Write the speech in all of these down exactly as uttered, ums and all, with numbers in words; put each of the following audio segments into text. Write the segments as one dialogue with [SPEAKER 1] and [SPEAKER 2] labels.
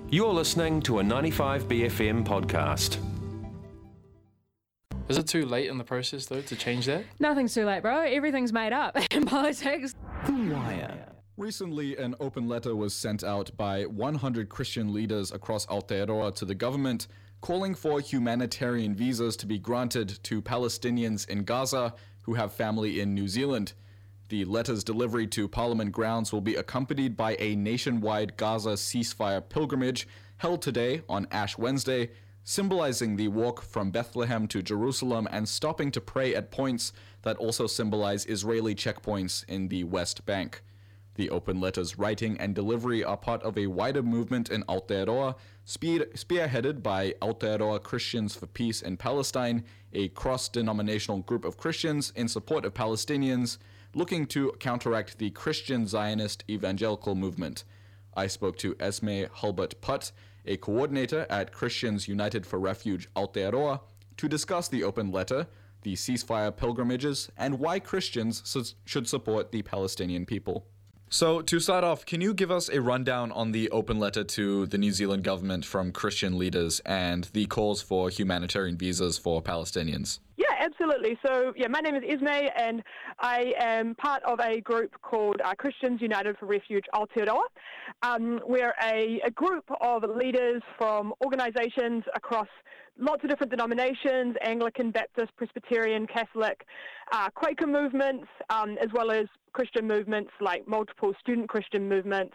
[SPEAKER 1] You're listening to a ninety-five B F M podcast.
[SPEAKER 2] Is it too late in the process, though, to change that?
[SPEAKER 3] Nothing's too late, bro. Everything's made up in politics.
[SPEAKER 4] The Wire.
[SPEAKER 5] Recently, an open letter was sent out by one hundred Christian leaders across Aotearoa to the government, calling for humanitarian visas to be granted to Palestinians in Gaza who have family in New Zealand. The letter's delivery to Parliament grounds will be accompanied by a nationwide Gaza ceasefire pilgrimage held today on Ash Wednesday, symbolizing the walk from Bethlehem to Jerusalem and stopping to pray at points that also symbolize Israeli checkpoints in the West Bank. The open letter's writing and delivery are part of a wider movement in Aotearoa, spear- spearheaded by Aotearoa Christians for Peace in Palestine, a cross-denominational group of Christians in support of Palestinians, looking to counteract the Christian Zionist evangelical movement. I spoke to Esme Hulbert-Putt, a coordinator at Christians United for Refuge Aotearoa, to discuss the open letter, the ceasefire pilgrimages, and why Christians su- should support the Palestinian people. So, to start off, can you give us a rundown on the open letter to the New Zealand government from Christian leaders and the calls for humanitarian visas for Palestinians?
[SPEAKER 6] Yeah, absolutely. So, yeah, my name is Esme, and I am part of a group called uh, Christians United for Refuge Aotearoa. Um, we're a, a group of leaders from organisations across lots of different denominations: Anglican, Baptist, Presbyterian, Catholic, uh, Quaker movements, um, as well as Christian movements like multiple student Christian movements,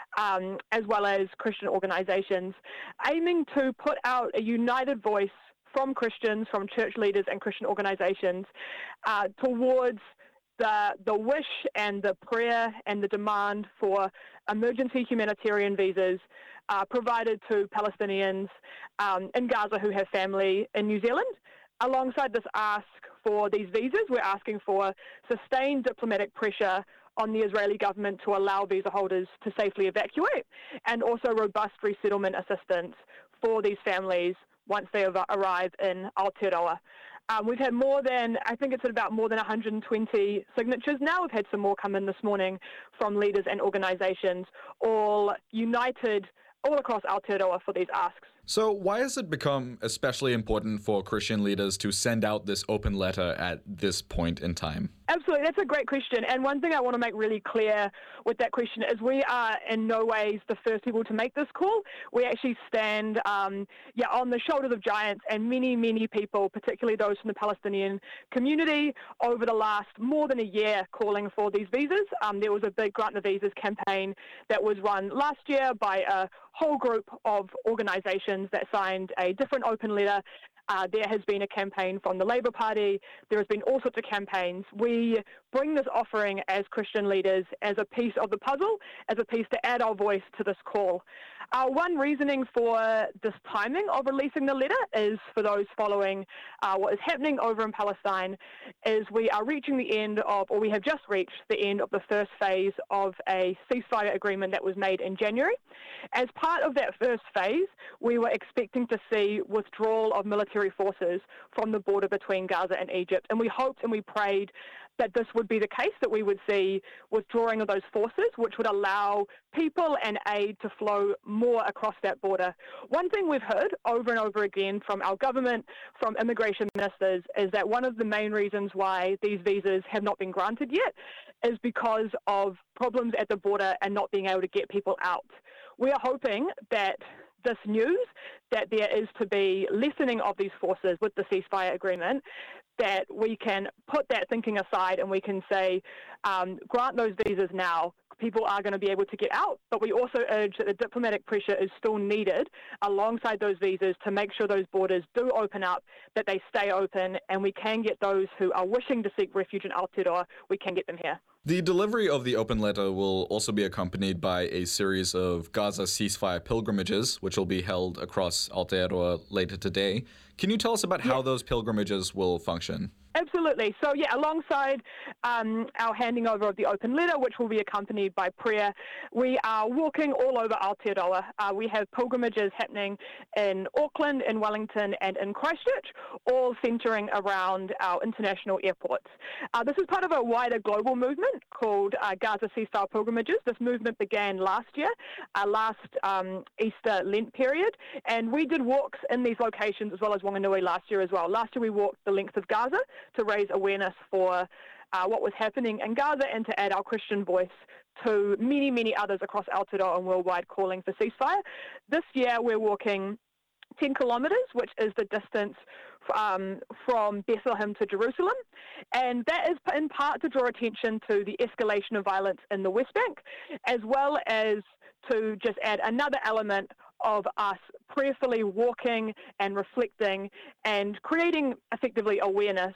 [SPEAKER 6] um, as well as Christian organisations, aiming to put out a united voice from Christians, from church leaders and Christian organisations uh, towards the the wish and the prayer and the demand for emergency humanitarian visas uh, provided to Palestinians um, in Gaza who have family in New Zealand. Alongside this ask for these visas, we're asking for sustained diplomatic pressure on the Israeli government to allow visa holders to safely evacuate, and also robust resettlement assistance for these families once they arrive in Aotearoa. Um, we've had more than, I think it's about more than one hundred twenty signatures now. We've had some more come in this morning from leaders and organisations, all united all across Aotearoa for these asks.
[SPEAKER 5] So why has it become especially important for Christian leaders to send out this open letter at this point in time?
[SPEAKER 6] Absolutely, that's a great question. And one thing I want to make really clear with that question is we are in no ways the first people to make this call. We actually stand um, yeah, on the shoulders of giants, and many, many people, particularly those from the Palestinian community, over the last more than a year calling for these visas. Um, there was a big Grant the Visas campaign that was run last year by a whole group of organisations that signed a different open letter. Uh, there has been a campaign from the Labour Party. There has been all sorts of campaigns. We bring this offering as Christian leaders as a piece of the puzzle, as a piece to add our voice to this call. Our one reasoning for this timing of releasing the letter is for those following uh, what is happening over in Palestine, is we are reaching the end of, or we have just reached the end of the first phase of a ceasefire agreement that was made in January. As part of that first phase, we were expecting to see withdrawal of military forces from the border between Gaza and Egypt, and we hoped and we prayed that this would be the case, that we would see withdrawing of those forces, which would allow people and aid to flow more across that border. One thing we've heard over and over again from our government, from immigration ministers, is that one of the main reasons why these visas have not been granted yet is because of problems at the border and not being able to get people out. We are hoping that this news, that there is to be lessening of these forces with the ceasefire agreement, that we can put that thinking aside and we can say, um, grant those visas now. People are going to be able to get out, but we also urge that the diplomatic pressure is still needed alongside those visas to make sure those borders do open up, that they stay open, and we can get those who are wishing to seek refuge in Aotearoa, we can get them here.
[SPEAKER 5] The delivery of the open letter will also be accompanied by a series of Gaza ceasefire pilgrimages, which will be held across Aotearoa later today. Can you tell us about how those pilgrimages will function?
[SPEAKER 6] Absolutely. So, yeah, alongside um, our handing over of the open letter, which will be accompanied by prayer, we are walking all over Aotearoa. Uh, we have pilgrimages happening in Auckland, in Wellington, and in Christchurch, all centring around our international airports. Uh, this is part of a wider global movement called uh, Gaza Ceasefire Pilgrimages. This movement began last year, uh, last um, Easter Lent period, and we did walks in these locations as well as Wanganui last year as well. Last year we walked the length of Gaza to raise awareness for uh, what was happening in Gaza and to add our Christian voice to many, many others across Aotearoa and worldwide calling for ceasefire. This year we're walking ten kilometres, which is the distance um, from Bethlehem to Jerusalem, and that is in part to draw attention to the escalation of violence in the West Bank, as well as to just add another element of us prayerfully walking and reflecting and creating effectively awareness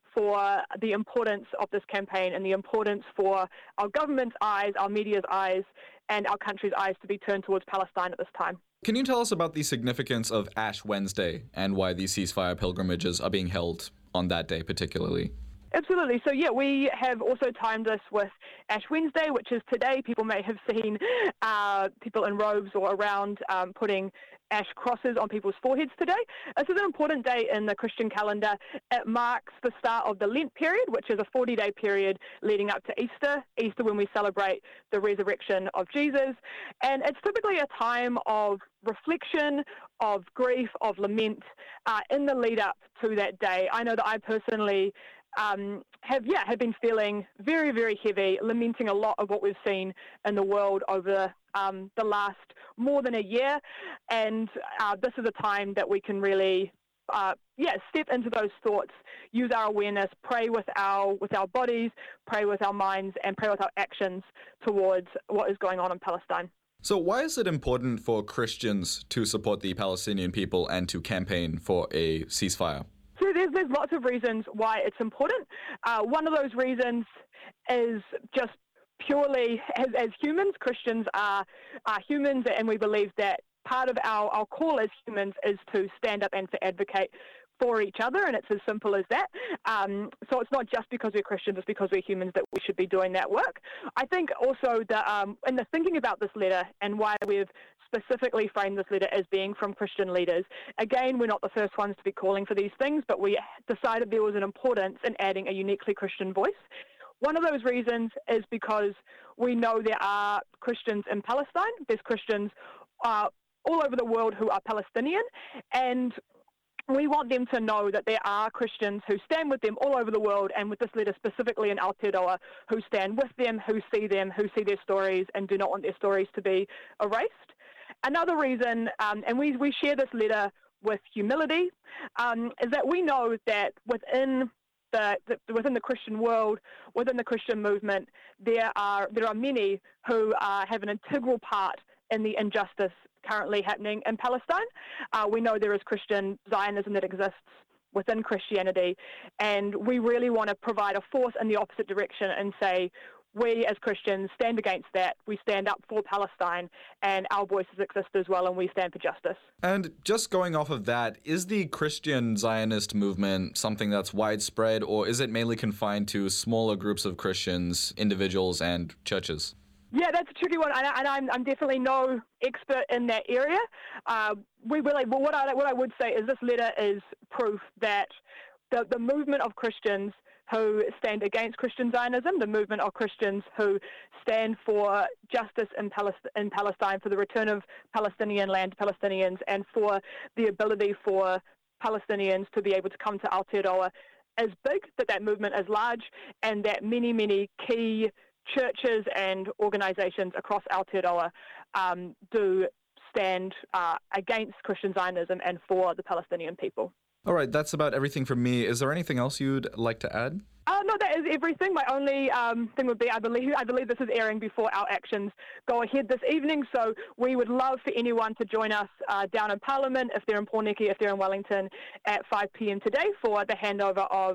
[SPEAKER 6] for the importance of this campaign and the importance for our government's eyes, our media's eyes, and our country's eyes to be turned towards Palestine at this time.
[SPEAKER 5] Can you tell us about the significance of Ash Wednesday and why these ceasefire pilgrimages are being held on that day particularly?
[SPEAKER 6] Absolutely. So, yeah, we have also timed this with Ash Wednesday, which is today. People may have seen uh, people in robes or around um, putting ash crosses on people's foreheads today. This is an important day in the Christian calendar. It marks the start of the Lent period, which is a forty-day period leading up to Easter, Easter when we celebrate the resurrection of Jesus. And it's typically a time of reflection, of grief, of lament uh, in the lead up to that day. I know that I personally Um, have yeah have been feeling very, very heavy, lamenting a lot of what we've seen in the world over um, the last more than a year, and uh, this is a time that we can really uh, yeah step into those thoughts, use our awareness, pray with our with our bodies, pray with our minds, and pray with our actions towards what is going on in Palestine.
[SPEAKER 5] So why is it important for Christians to support the Palestinian people and to campaign for a ceasefire?
[SPEAKER 6] So there's, there's lots of reasons why it's important. Uh, one of those reasons is just purely as, as humans. Christians are, are humans, and we believe that part of our, our call as humans is to stand up and to advocate for each other, and it's as simple as that. Um, so it's not just because we're Christians, it's because we're humans that we should be doing that work. I think also that um, in the thinking about this letter and why we've specifically framed this letter as being from Christian leaders, again, we're not the first ones to be calling for these things, but we decided there was an importance in adding a uniquely Christian voice. One of those reasons is because we know there are Christians in Palestine. There's Christians uh, all over the world who are Palestinian, and we want them to know that there are Christians who stand with them all over the world, and with this letter specifically in Aotearoa, who stand with them, who see them, who see their stories and do not want their stories to be erased. Another reason, um, and we, we share this letter with humility, um, is that we know that within the, the within the Christian world, within the Christian movement, there are there are many who uh, have an integral part in the injustice currently happening in Palestine. Uh, we know there is Christian Zionism that exists within Christianity, and we really want to provide a force in the opposite direction and say, we as Christians stand against that. We stand up for Palestine, and our voices exist as well, and we stand for justice.
[SPEAKER 5] And just going off of that, is the Christian Zionist movement something that's widespread, or is it mainly confined to smaller groups of Christians, individuals, and churches?
[SPEAKER 6] Yeah, that's a tricky one, and, I, and I'm, I'm definitely no expert in that area. Uh, we really, well, what I what I would say is this letter is proof that the the movement of Christians who stand against Christian Zionism, the movement of Christians who stand for justice in, Palest- in Palestine, for the return of Palestinian land to Palestinians, and for the ability for Palestinians to be able to come to Aotearoa is big, that that movement is large, and that many, many key churches and organisations across Aotearoa um, do stand uh, against Christian Zionism and for the Palestinian people.
[SPEAKER 5] All right, that's about everything from me. Is there anything else you'd like to add?
[SPEAKER 6] Uh, no, that is everything. My only um, thing would be, I believe, I believe this is airing before our actions go ahead this evening, so we would love for anyone to join us uh, down in Parliament, if they're in Pōneke, if they're in Wellington, at five p.m. today for the handover of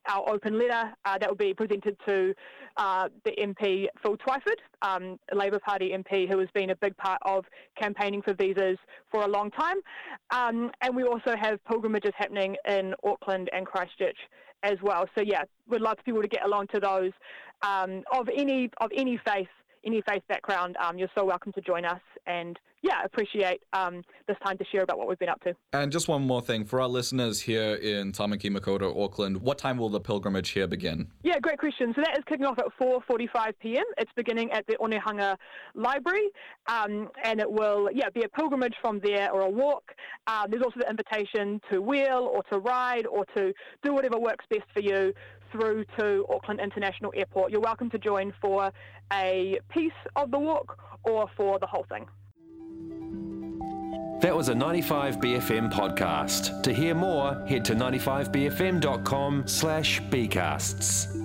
[SPEAKER 6] our open letter uh, that will be presented to uh, the M P Phil Twyford, um, a Labour Party M P who has been a big part of campaigning for visas for a long time. Um, and we also have pilgrimages happening in Auckland and Christchurch as well. So yeah, we'd love for people to get along to those um, of any of any faith, any faith background. Um, you're so welcome to join us, and yeah, appreciate um, this time to share about what we've been up to.
[SPEAKER 5] And just one more thing for our listeners here in Tamaki Makaurau, Auckland. What time will the pilgrimage here begin?
[SPEAKER 6] Yeah, great question. So that is kicking off at four forty-five p.m. It's beginning at the Onehunga Library, um, and it will yeah be a pilgrimage from there or a walk. Um, there's also the invitation to wheel or to ride or to do whatever works best for you through to Auckland International Airport. You're welcome to join for a piece of the walk or for the whole thing.
[SPEAKER 1] That was a ninety-five B F M podcast. To hear more, head to ninety-five b f m dot com slash bcasts.